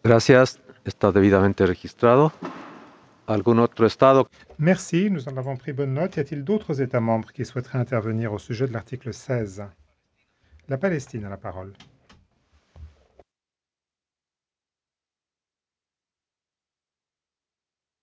Gracias. Está debidamente registrado. ¿Algún otro Estado? Merci, nous en avons pris bonne note. Y a-t-il d'autres États membres qui souhaiteraient intervenir au sujet de l'article 16? La Palestine a la parole.